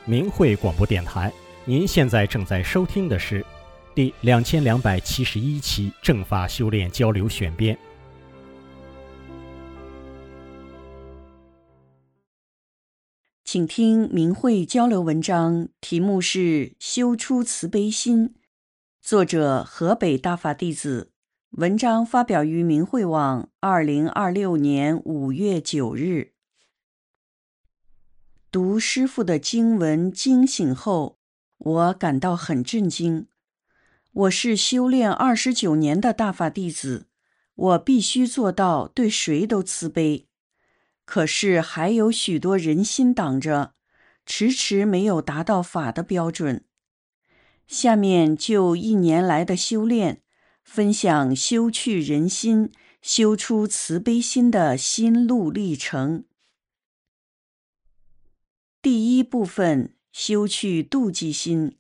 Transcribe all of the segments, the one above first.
明慧广播电台。您现在正在收听的是第2271期正法修炼交流选编。 请听明慧交流文章，题目是修出慈悲心，作者河北大法弟子，文章发表于明慧网2026年5月9日。读师父的经文惊醒后，我感到很震惊。我是修炼29年的大法弟子，我必须做到对谁都慈悲。可是还有许多人心挡着，迟迟没有达到法的标准。下面就1年来的修炼，分享修去人心、修出慈悲心的心路历程。第一部分，修去妒忌心。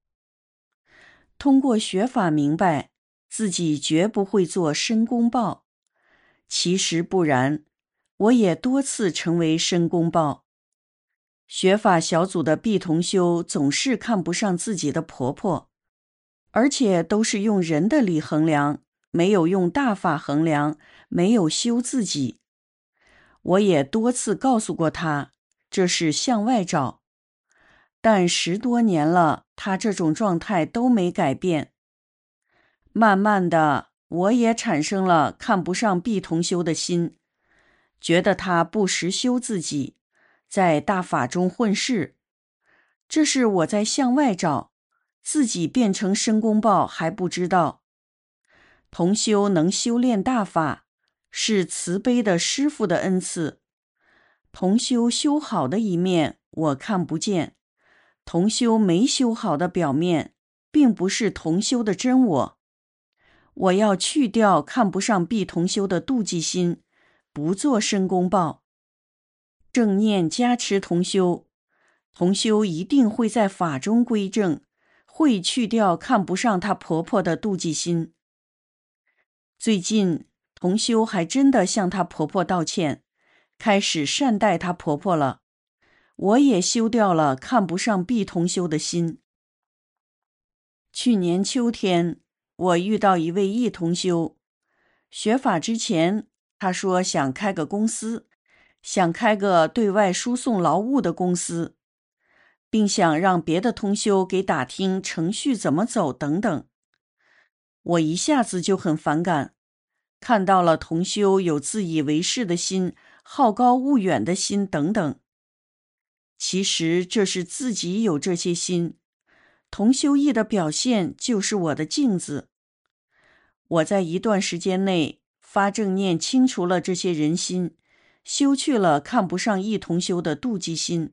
通过学法明白，自己绝不会做申公豹。其实不然，我也多次成为申公豹。学法小组的 B 同修总是看不上自己的婆婆，而且都是用人的力衡量，没有用大法衡量，没有修自己。我也多次告诉过她，这是向外找。但10多年了，他这种状态都没改变。慢慢的，我也产生了看不上 B 同修的心，觉得他不实修自己，在大法中混世。这是我在向外找，自己变成申公豹还不知道。同修能修炼大法，是慈悲的师父的恩赐。同修修好的一面，我看不见。同修没修好的表面，并不是同修的真我。我要去掉看不上 B 同修的妒忌心，不做申公豹。正念加持同修，同修一定会在法中归正，会去掉看不上她婆婆的妒忌心。最近，同修还真的向她婆婆道歉，开始善待她婆婆了。我也修掉了看不上 B 同修的心。去年秋天，我遇到一位异同修，学法之前，他说想开个公司，想开个对外输送劳务的公司，并想让别的同修给打听程序怎么走等等。我一下子就很反感，看到了同修有自以为是的心、好高骛远的心等等。其实这是自己有这些心，同修义的表现就是我的镜子。我在一段时间内发正念清除了这些人心，修去了看不上异同修的妒忌心。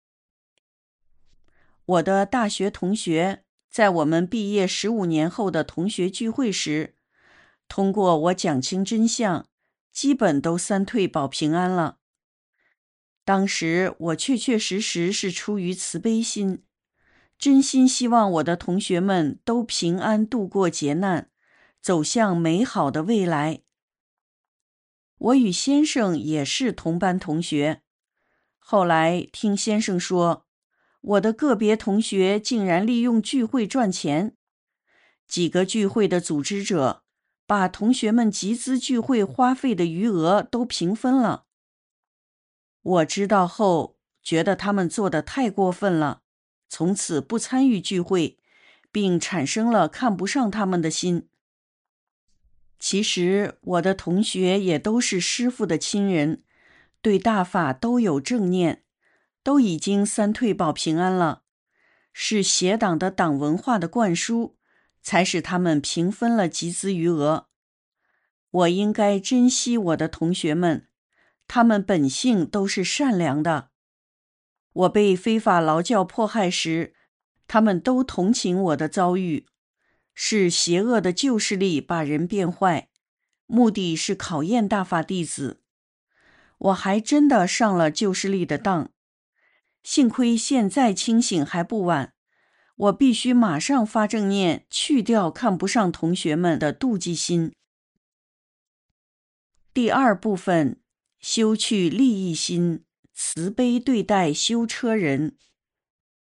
我的大学同学在我们毕业15年后的同学聚会时，通过我讲清真相，基本都三退保平安了。当时我确确实实是出于慈悲心，真心希望我的同学们都平安度过劫难，走向美好的未来。我与先生也是同班同学，后来听先生说，我的个别同学竟然利用聚会赚钱，几个聚会的组织者把同学们集资聚会花费的余额都平分了。我知道后，觉得他们做得太过分了，从此不参与聚会，并产生了看不上他们的心。其实我的同学也都是师父的亲人，对大法都有正念，都已经三退保平安了，是邪党的党文化的灌输，才使他们平分了集资余额。我应该珍惜我的同学们，他们本性都是善良的。我被非法劳教迫害时，他们都同情我的遭遇，是邪恶的旧势力把人变坏，目的是考验大法弟子。我还真的上了旧势力的当，幸亏现在清醒还不晚，我必须马上发正念，去掉看不上同学们的妒忌心。第二部分，修去利益心，慈悲对待修车人。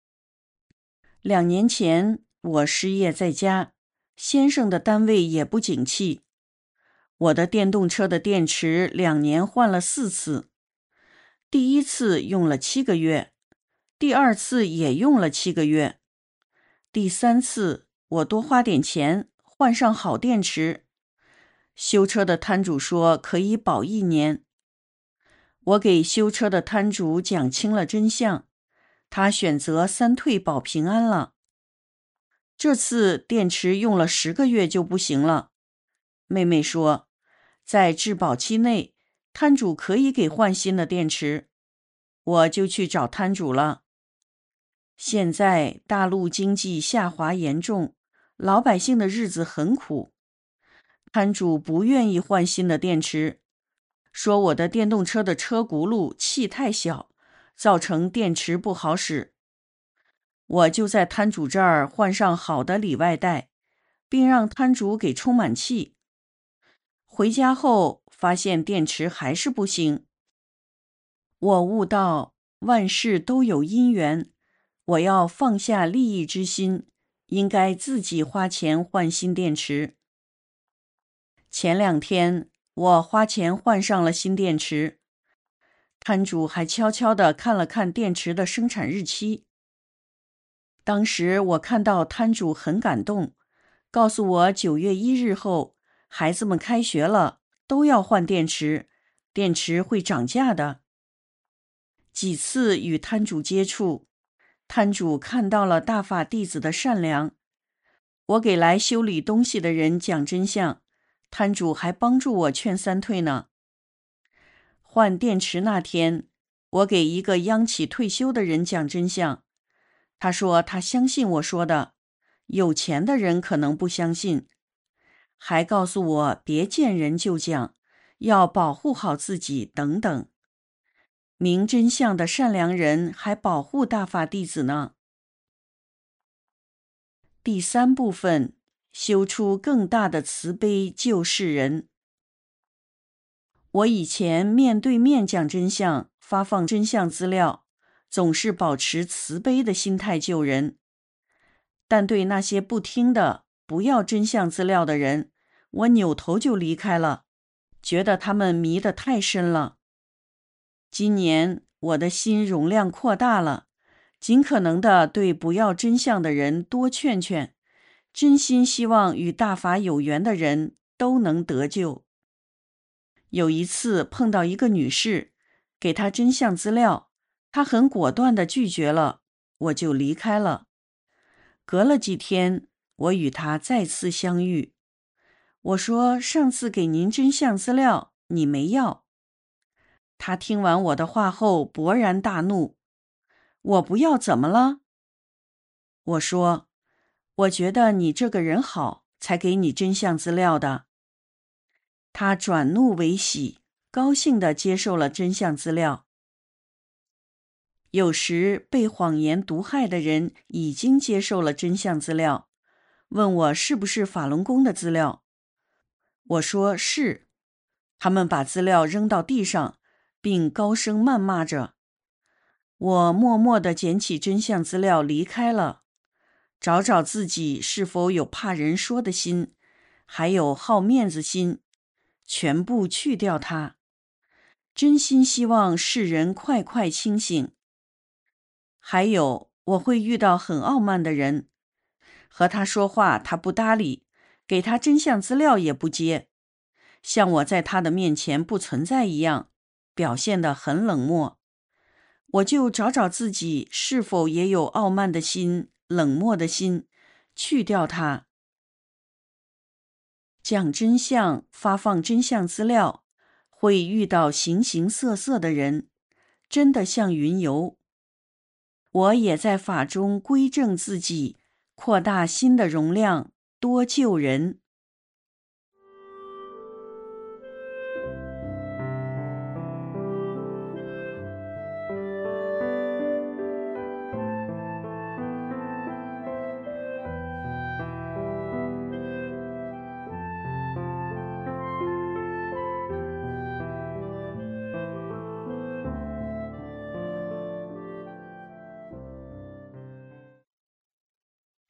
2年前我失业在家，先生的单位也不景气。我的电动车的电池2年换了4次，第一次用了7个月，第二次也用了7个月，第三次我多花点钱换上好电池，修车的摊主说可以保1年。我给修车的摊主讲清了真相，他选择3退保平安了。这次电池用了10个月就不行了。妹妹说，在质保期内，摊主可以给换新的电池。我就去找摊主了。现在大陆经济下滑严重，老百姓的日子很苦。摊主不愿意换新的电池，说我的电动车的车轱辘气太小，造成电池不好使。我就在摊主这儿换上好的里外带，并让摊主给充满气。回家后发现电池还是不行。我悟到万事都有因缘，我要放下利益之心，应该自己花钱换新电池。前2天我花钱换上了新电池，摊主还悄悄地看了看电池的生产日期。当时我看到摊主很感动，告诉我9月1日后，孩子们开学了，都要换电池，电池会涨价的。几次与摊主接触，摊主看到了大法弟子的善良。我给来修理东西的人讲真相，摊主还帮助我劝3退呢。换电池那天，我给一个央企退休的人讲真相，他说他相信我说的，有钱的人可能不相信，还告诉我别见人就讲，要保护好自己等等。明真相的善良人还保护大法弟子呢。第3部分，修出更大的慈悲救世人。我以前面对面讲真相，发放真相资料，总是保持慈悲的心态救人。但对那些不听的、不要真相资料的人，我扭头就离开了，觉得他们迷得太深了。今年我的心容量扩大了，尽可能的对不要真相的人多劝劝，真心希望与大法有缘的人都能得救。有一次碰到一个女士，给她真相资料，她很果断地拒绝了，我就离开了。隔了几天，我与她再次相遇。我说上次给您真相资料，你没要。她听完我的话后勃然大怒，我不要怎么了？我说，我觉得你这个人好，才给你真相资料的。他转怒为喜，高兴地接受了真相资料。有时被谎言毒害的人已经接受了真相资料，问我是不是法轮功的资料。我说是。他们把资料扔到地上，并高声谩骂着。我默默地捡起真相资料离开了，找找自己是否有怕人说的心，还有好面子心，全部去掉它。真心希望世人快快清醒。还有，我会遇到很傲慢的人，和他说话他不搭理，给他真相资料也不接，像我在他的面前不存在一样，表现得很冷漠。我就找找自己是否也有傲慢的心、冷漠的心，去掉它。讲真相，发放真相资料，会遇到形形色色的人，真的像云游。我也在法中归正自己，扩大心的容量，多救人。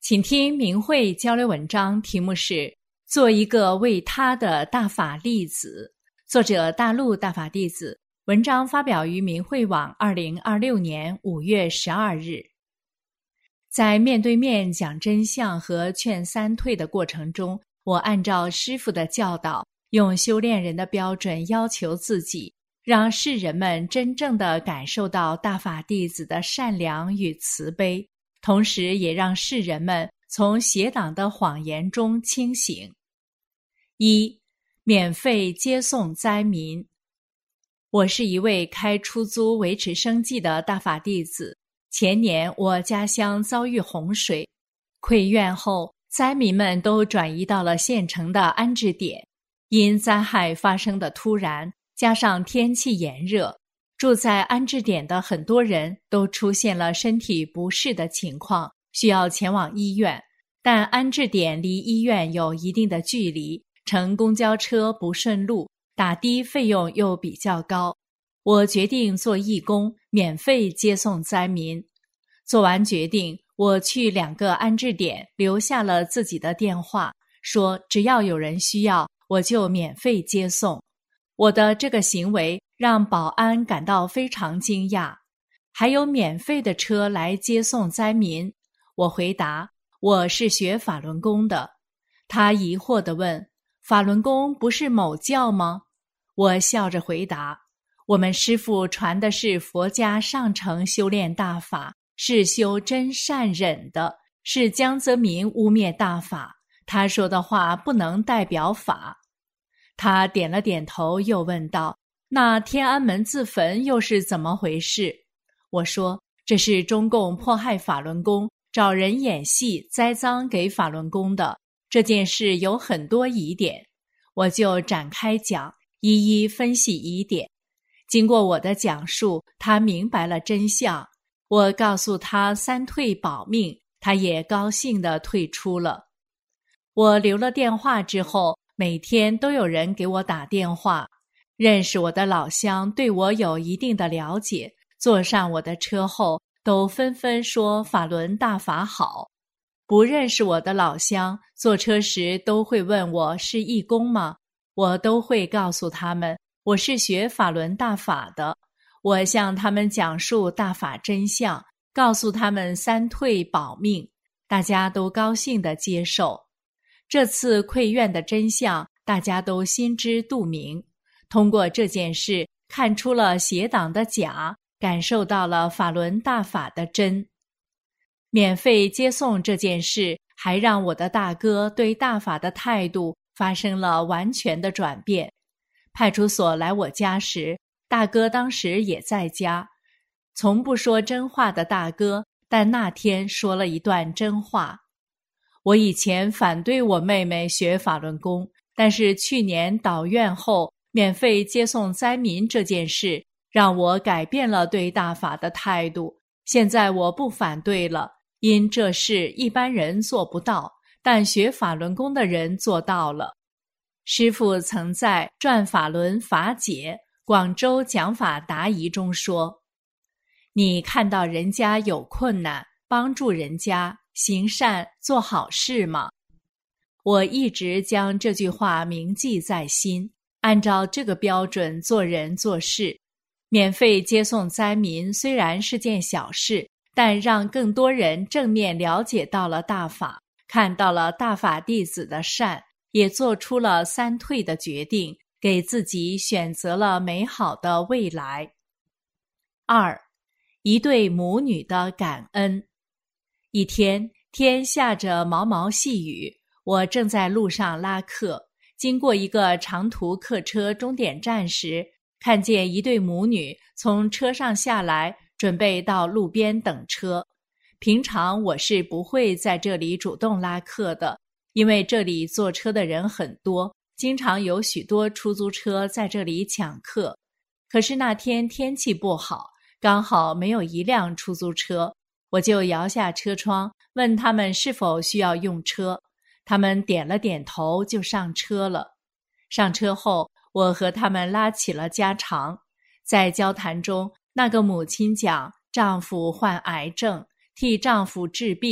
请听明慧交流文章，题目是做一个为他的大法弟子，作者大陆大法弟子，文章发表于明慧网2026年5月12日。在面对面讲真相和劝三退的过程中，我按照师父的教导，用修炼人的标准要求自己，让世人们真正地感受到大法弟子的善良与慈悲，同时也让世人们从邪党的谎言中清醒。1. 免费接送灾民。我是一位开出租维持生计的大法弟子。前年我家乡遭遇洪水，溃院后，灾民们都转移到了县城的安置点。因灾害发生的突然，加上天气炎热，住在安置点的很多人都出现了身体不适的情况，需要前往医院。但安置点离医院有一定的距离，乘公交车不顺路，打的费用又比较高。我决定做义工，免费接送灾民。做完决定，我去2个安置点留下了自己的电话，说只要有人需要，我就免费接送。我的这个行为让保安感到非常惊讶。还有免费的车来接送灾民？我回答，我是学法轮功的。他疑惑地问，法轮功不是某教吗？我笑着回答，我们师父传的是佛家上乘修炼大法，是修真善忍的，是江泽民污蔑大法，他说的话不能代表法。他点了点头，又问道，那天安门自焚又是怎么回事？我说，这是中共迫害法轮功，找人演戏栽赃给法轮功的，这件事有很多疑点。我就展开讲，一一分析疑点。经过我的讲述，他明白了真相。我告诉他三退保命，他也高兴地退出了。我留了电话之后，每天都有人给我打电话。认识我的老乡对我有一定的了解，坐上我的车后，都纷纷说法轮大法好。不认识我的老乡，坐车时都会问我是义工吗？我都会告诉他们，我是学法轮大法的。我向他们讲述大法真相，告诉他们三退保命，大家都高兴地接受。这次溃院的真相，大家都心知肚明。通过这件事，看出了邪党的假，感受到了法轮大法的真。免费接送这件事，还让我的大哥对大法的态度发生了完全的转变。派出所来我家时，大哥当时也在家。从不说真话的大哥，但那天说了一段真话。我以前反对我妹妹学法轮功，但是去年倒院后免费接送灾民这件事，让我改变了对大法的态度。现在我不反对了，因这事一般人做不到，但学法轮功的人做到了。师父曾在《转法轮法解》广州讲法答疑中说，你看到人家有困难，帮助人家，行善做好事吗？我一直将这句话铭记在心，按照这个标准做人做事。免费接送灾民虽然是件小事，但让更多人正面了解到了大法，看到了大法弟子的善，也做出了三退的决定，给自己选择了美好的未来。2. 一对母女的感恩。一天，天下着毛毛细雨，我正在路上拉客，经过一个长途客车终点站时，看见一对母女从车上下来，准备到路边等车。平常我是不会在这里主动拉客的，因为这里坐车的人很多，经常有许多出租车在这里抢客。可是那天天气不好，刚好没有一辆出租车，我就摇下车窗，问他们是否需要用车。他们点了点头，就上车了。上车后，我和他们拉起了家常。在交谈中，那个母亲讲，丈夫患癌症，替丈夫治病，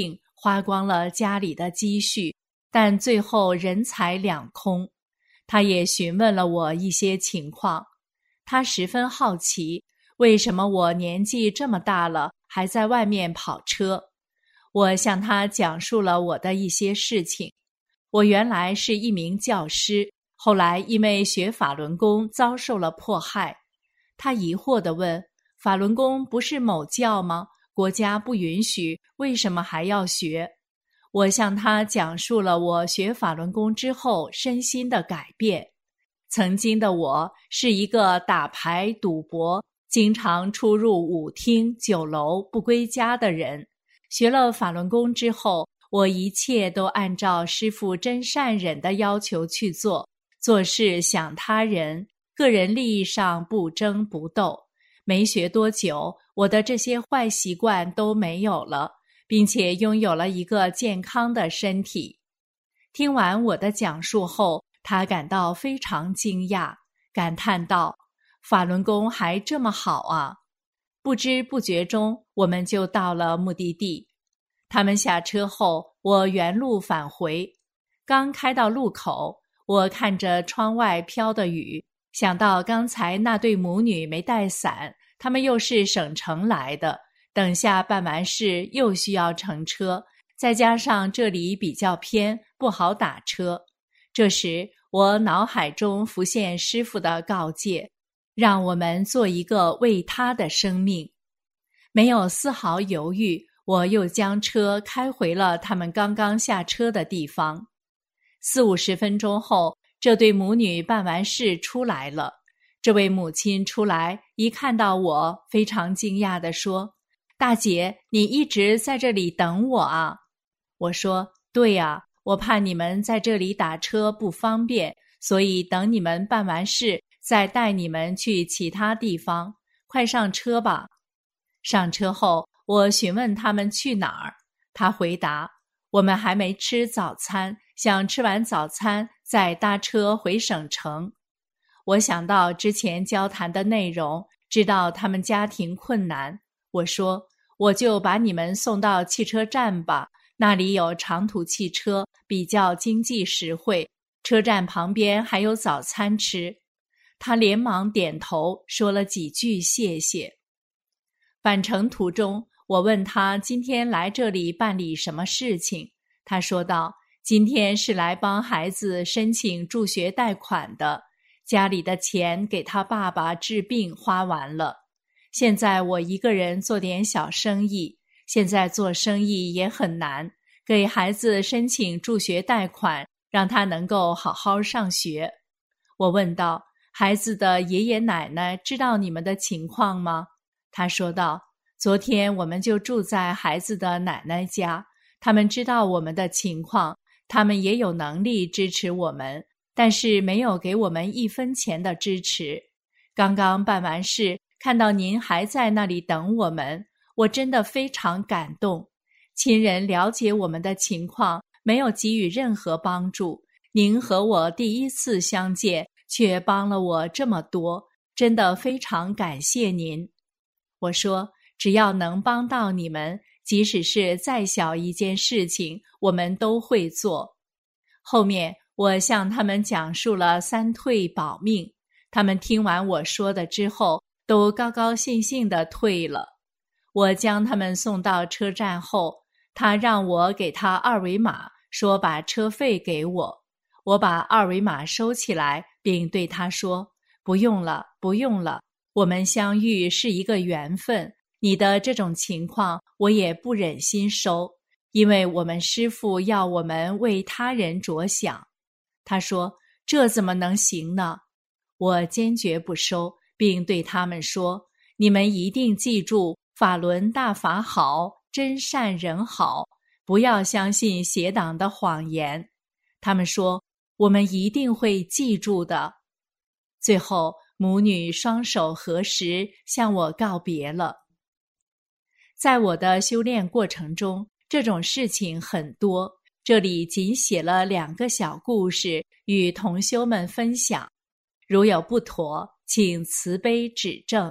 花光了家里的积蓄，但最后人财两空。他也询问了我一些情况，他十分好奇，为什么我年纪这么大了还在外面跑车。我向他讲述了我的一些事情。我原来是一名教师，后来因为学法轮功遭受了迫害。他疑惑地问，法轮功不是某教吗？国家不允许，为什么还要学？我向他讲述了我学法轮功之后身心的改变。曾经的我是一个打牌赌博，经常出入舞厅酒楼不归家的人。学了法轮功之后，我一切都按照师父真善忍的要求去做，做事想他人，个人利益上不争不斗。没学多久，我的这些坏习惯都没有了，并且拥有了一个健康的身体。听完我的讲述后，他感到非常惊讶，感叹道：法轮功还这么好啊！不知不觉中，我们就到了目的地。他们下车后，我原路返回。刚开到路口，我看着窗外飘的雨，想到刚才那对母女没带伞，他们又是省城来的，等下办完事又需要乘车，再加上这里比较偏，不好打车。这时我脑海中浮现师父的告诫，让我们做一个为他的生命。没有丝毫犹豫，我又将车开回了他们刚刚下车的地方。40-50分钟后，这对母女办完事出来了。这位母亲出来，一看到我，非常惊讶地说：大姐，你一直在这里等我啊？我说：对呀，我怕你们在这里打车不方便，所以等你们办完事，再带你们去其他地方。快上车吧。上车后，我询问他们去哪儿，他回答：我们还没吃早餐，想吃完早餐再搭车回省城。我想到之前交谈的内容，知道他们家庭困难，我说：我就把你们送到汽车站吧，那里有长途汽车，比较经济实惠，车站旁边还有早餐吃。他连忙点头，说了几句谢谢。返程途中，我问他今天来这里办理什么事情。他说道：今天是来帮孩子申请助学贷款的，家里的钱给他爸爸治病花完了，现在我一个人做点小生意，现在做生意也很难，给孩子申请助学贷款，让他能够好好上学。我问道：孩子的爷爷奶奶知道你们的情况吗？他说道：昨天我们就住在孩子的奶奶家，他们知道我们的情况，他们也有能力支持我们，但是没有给我们1分钱的支持。刚刚办完事，看到您还在那里等我们，我真的非常感动。亲人了解我们的情况，没有给予任何帮助，您和我第一次相见，却帮了我这么多，真的非常感谢您。我说：只要能帮到你们，即使是再小一件事情，我们都会做。后面我向他们讲述了3退保命，他们听完我说的之后，都高高兴兴地退了。我将他们送到车站后，他让我给他2维码，说把车费给我。我把2维码收起来，并对他说：不用了，不用了，我们相遇是一个缘分，你的这种情况我也不忍心收，因为我们师父要我们为他人着想。他说：这怎么能行呢？我坚决不收，并对他们说：你们一定记住，法轮大法好，真善人好，不要相信邪党的谎言。他们说：我们一定会记住的。最后母女双手合十，向我告别了。在我的修炼过程中，这种事情很多，这里仅写了2个小故事与同修们分享，如有不妥，请慈悲指正。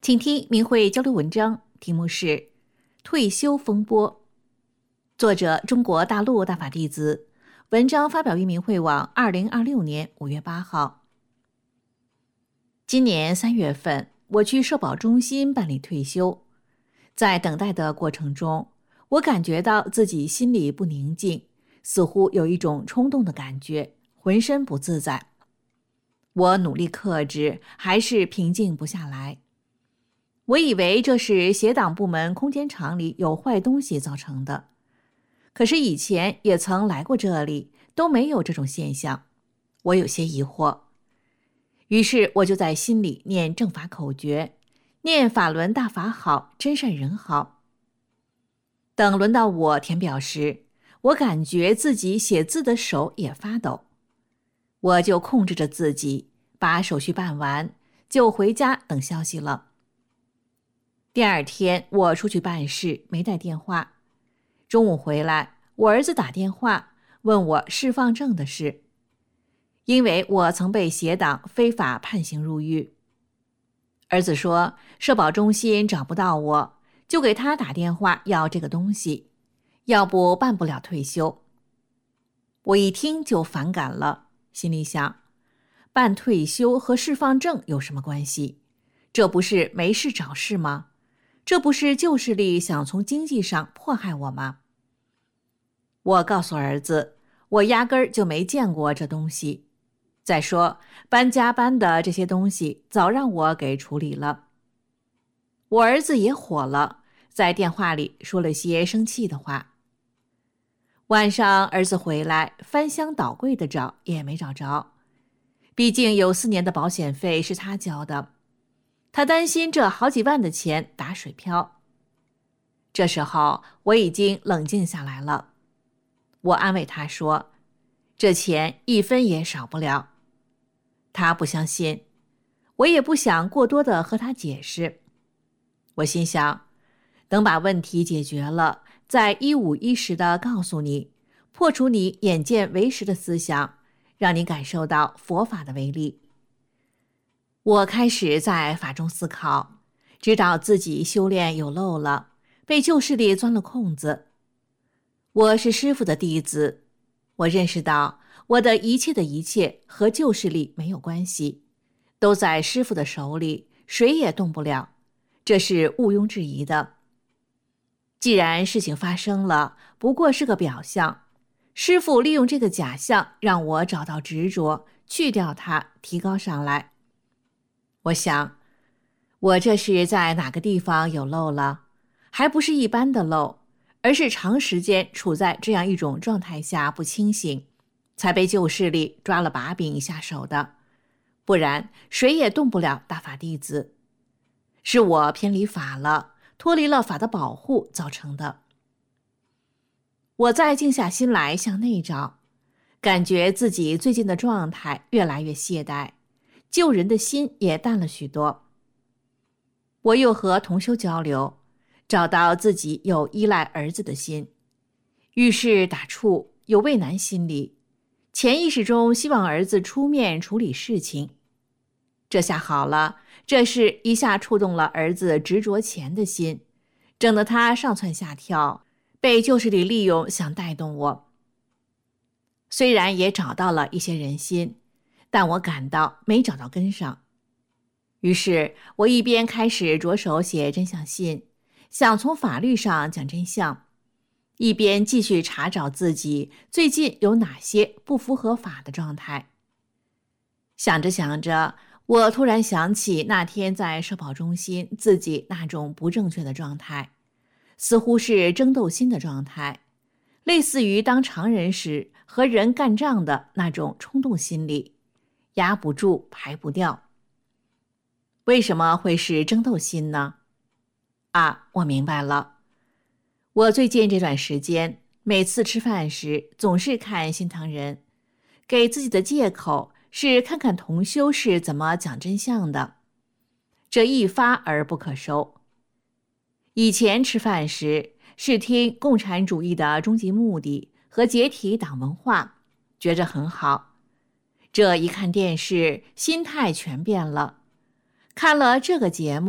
请听明慧交流文章，题目是《退休风波》，作者中国大陆大法弟子，文章发表于明慧网2026年5月8号。今年3月份，我去社保中心办理退休，在等待的过程中，我感觉到自己心里不宁静，似乎有一种冲动的感觉，浑身不自在。我努力克制，还是平静不下来。我以为这是协党部门空间场里有坏东西造成的，可是以前也曾来过这里，都没有这种现象。我有些疑惑，于是我就在心里念正法口诀，念法轮大法好，真善人好。等轮到我填表时，我感觉自己写字的手也发抖，我就控制着自己，把手续办完，就回家等消息了。第二天我出去办事，没带电话。中午回来，我儿子打电话问我释放证的事，因为我曾被协党非法判刑入狱。儿子说社保中心找不到我，就给他打电话要这个东西，要不办不了退休。我一听就反感了，心里想，办退休和释放证有什么关系？这不是没事找事吗？这不是旧势力想从经济上迫害我吗？我告诉儿子，我压根儿就没见过这东西。再说，搬家搬的这些东西早让我给处理了。我儿子也火了，在电话里说了些生气的话。晚上儿子回来，翻箱倒柜的找也没找着，毕竟有4年的保险费是他交的。他担心这好几万的钱打水漂。这时候我已经冷静下来了，我安慰他说，这钱1分也少不了。他不相信，我也不想过多的和他解释。我心想，等把问题解决了，再一五一十的告诉你，破除你眼见为实的思想，让你感受到佛法的威力。我开始在法中思考，知道自己修炼有漏了，被旧势力钻了空子。我是师父的弟子，我认识到我的一切和旧势力没有关系，都在师父的手里，谁也动不了，这是毋庸置疑的。既然事情发生了，不过是个表象，师父利用这个假象让我找到执着，去掉它，提高上来。我想，我这是在哪个地方有漏了？还不是一般的漏，而是长时间处在这样一种状态下不清醒，才被旧势力抓了把柄下手的。不然谁也动不了大法弟子。是我偏离法了，脱离了法的保护造成的。我再静下心来向内找，感觉自己最近的状态越来越懈怠，救人的心也淡了许多。我又和同修交流，找到自己有依赖儿子的心，遇事打怵，有畏难心理，潜意识中希望儿子出面处理事情。这下好了，这事一下触动了儿子执着钱的心，整得他上蹿下跳，被旧势力利用，想带动我。虽然也找到了一些人心，但我感到没找到根上。于是我一边开始着手写真相信，想从法律上讲真相，一边继续查找自己最近有哪些不符合法的状态。想着想着，我突然想起那天在社保中心自己那种不正确的状态，似乎是争斗心的状态，类似于当常人时和人干仗的那种冲动心理，压不住排不掉。为什么会是争斗心呢？我明白了。我最近这段时间每次吃饭时总是看心堂人，给自己的借口是看看同修是怎么讲真相的，这一发而不可收。以前吃饭时是听共产主义的终极目的和解体党文化，觉着很好。这一看电视，心态全变了。看了这个节目，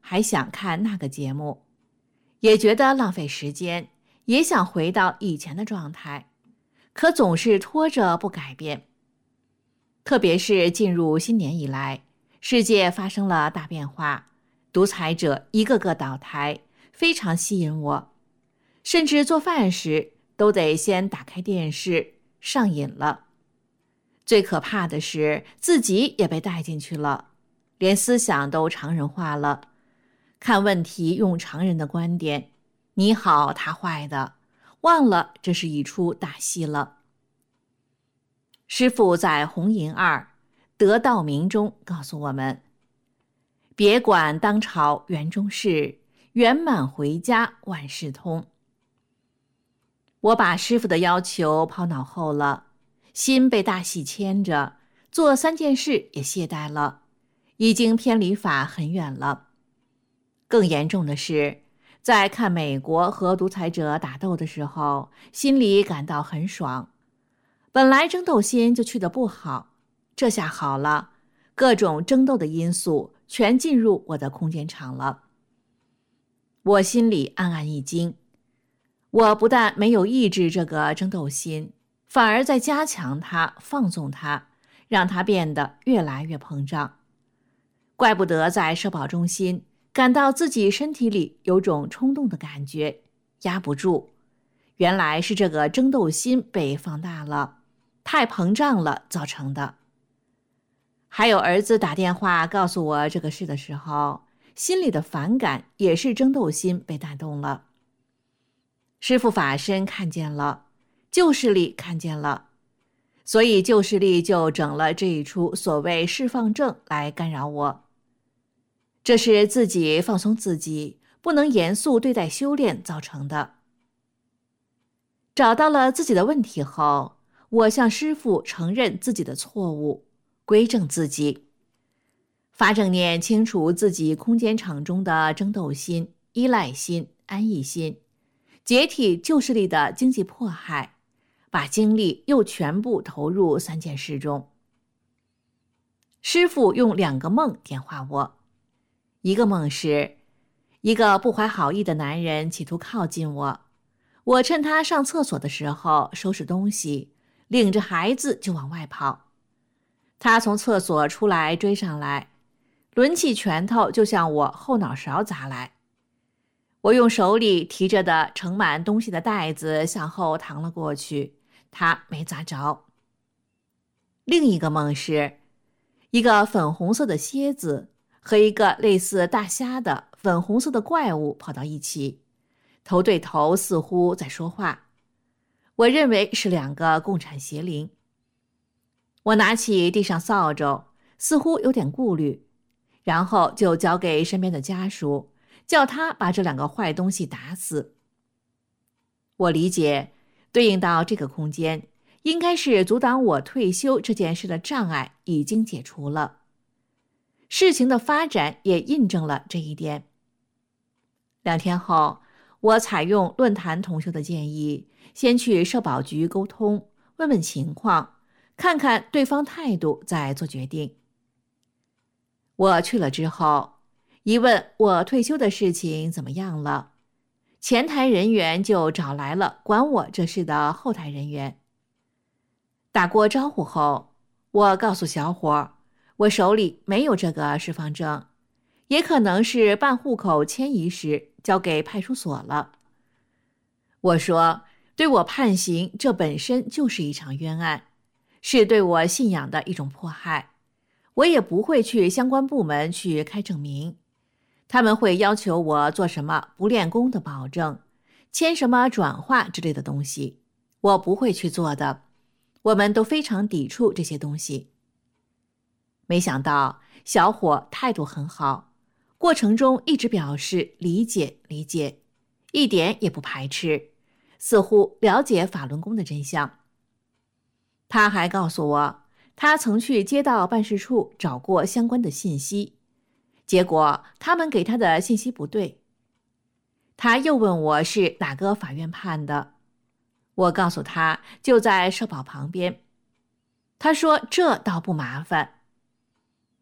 还想看那个节目，也觉得浪费时间，也想回到以前的状态，可总是拖着不改变。特别是进入新年以来，世界发生了大变化，独裁者一个个倒台，非常吸引我，甚至做饭时都得先打开电视，上瘾了。最可怕的是自己也被带进去了，连思想都常人化了，看问题用常人的观点，你好他坏的，忘了这是一出大戏了。师父在红银二得道明中告诉我们，别管当朝园中事，圆满回家万事通。我把师父的要求抛脑后了，心被大戏牵着，做3件事也懈怠了，已经偏离法很远了。更严重的是，在看美国和独裁者打斗的时候，心里感到很爽。本来争斗心就去得不好，这下好了，各种争斗的因素全进入我的空间场了。我心里暗暗一惊，我不但没有抑制这个争斗心，反而在加强它，放纵它，让它变得越来越膨胀。怪不得在社保中心感到自己身体里有种冲动的感觉，压不住，原来是这个争斗心被放大了，太膨胀了造成的。还有儿子打电话告诉我这个事的时候，心里的反感也是争斗心被带动了。师父法身看见了，旧势力看见了，所以旧势力就整了这一出所谓释放症来干扰我。这是自己放松自己，不能严肃对待修炼造成的。找到了自己的问题后，我向师父承认自己的错误，归正自己，发正念清除自己空间场中的争斗心、依赖心、安逸心，解体旧势力的经济迫害，把精力又全部投入3件事中。师父用2个梦点化我，一个梦是一个不怀好意的男人企图靠近我，我趁他上厕所的时候收拾东西，领着孩子就往外跑。他从厕所出来追上来，抡起拳头就向我后脑勺砸来。我用手里提着的盛满东西的袋子向后搪了过去，他没砸着。另一个梦是一个粉红色的蝎子和一个类似大虾的粉红色的怪物跑到一起，头对头，似乎在说话。我认为是2个共产邪灵。我拿起地上扫帚，似乎有点顾虑，然后就交给身边的家属，叫他把这2个坏东西打死。我理解，对应到这个空间，应该是阻挡我退休这件事的障碍已经解除了。事情的发展也印证了这一点。2天后，我采用论坛同修的建议，先去社保局沟通，问问情况，看看对方态度，再做决定。我去了之后，一问我退休的事情怎么样了，前台人员就找来了管我这事的后台人员。打过招呼后，我告诉小伙，我手里没有这个释放证，也可能是办户口迁移时交给派出所了。我说，对我判刑，这本身就是一场冤案，是对我信仰的一种迫害，我也不会去相关部门去开证明，他们会要求我做什么不练功的保证，签什么转化之类的东西，我不会去做的，我们都非常抵触这些东西。没想到小伙态度很好，过程中一直表示理解，一点也不排斥，似乎了解法轮功的真相。他还告诉我，他曾去街道办事处找过相关的信息，结果他们给他的信息不对。他又问我是哪个法院判的，我告诉他就在社保旁边。他说这倒不麻烦。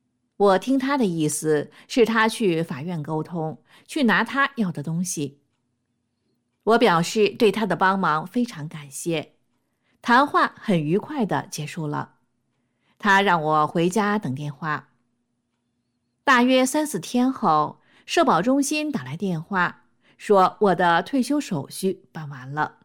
我听他的意思是他去法院沟通，去拿他要的东西。我表示对他的帮忙非常感谢。谈话很愉快地结束了。他让我回家等电话。大约3、4天后，社保中心打来电话，说我的退休手续办完了。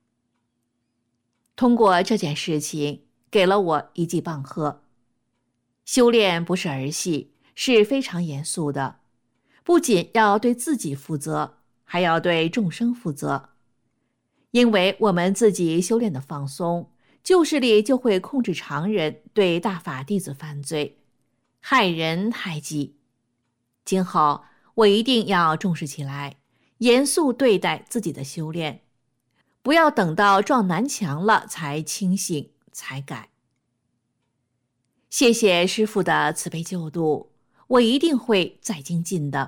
通过这件事情，给了我一记棒喝。修炼不是儿戏，是非常严肃的，不仅要对自己负责，还要对众生负责。因为我们自己修炼的放松，旧势力就会控制常人对大法弟子犯罪，害人害己。今后我一定要重视起来，严肃对待自己的修炼，不要等到撞南墙了才清醒才改。谢谢师父的慈悲救度，我一定会再精进的。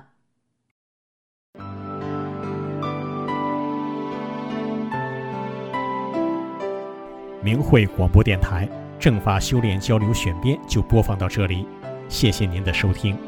明慧广播电台正法修炼交流选编就播放到这里，谢谢您的收听。